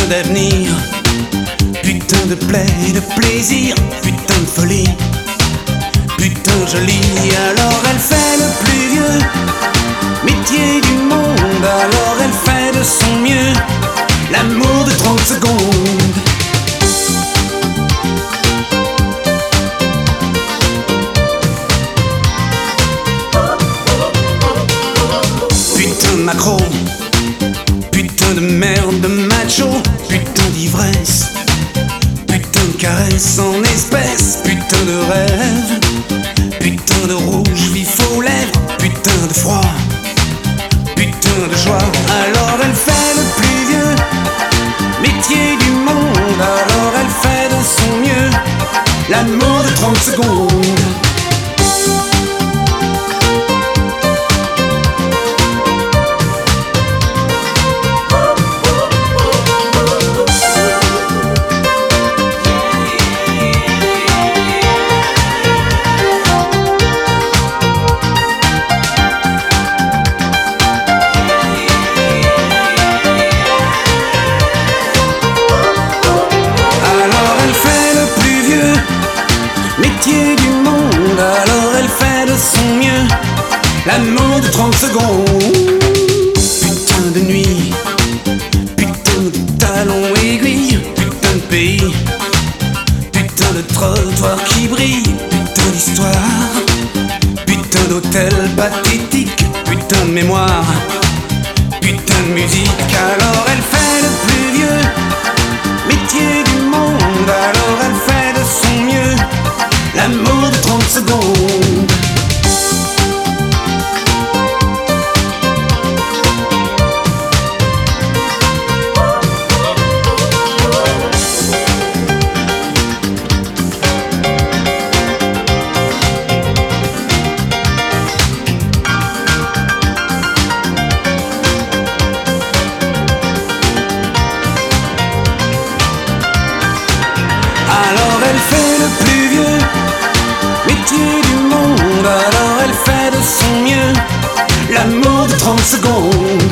d'avenir, putain de plaie, de plaisir, putain de folie, putain jolie. Alors elle fait le plus vieux métier du monde, alors elle fait de son mieux l'amour de 30 secondes. Putain de macro, putain de merde, de macho, putain d'ivresse, putain de caresse en espèces, putain de rêve, putain de rouge vif aux lèvres, putain de froid, putain de joie. Alors elle fait le plus vieux métier du monde, alors elle fait de son mieux l'amour de 30 secondes. Métier du monde, alors elle fait de son mieux l'amour de 30 secondes. Putain de nuit, putain de talons aiguilles, putain de pays, putain de trottoir qui brille, putain d'histoire, putain d'hôtel pathétique, putain de mémoire, putain de musique. Alors elle fait le plus vieux métier du monde, alors elle fait de son mieux l'amour de 30 secondes. Alors elle fait le plus vieux métier du monde, alors elle fait de son mieux l'amour de 30 secondes.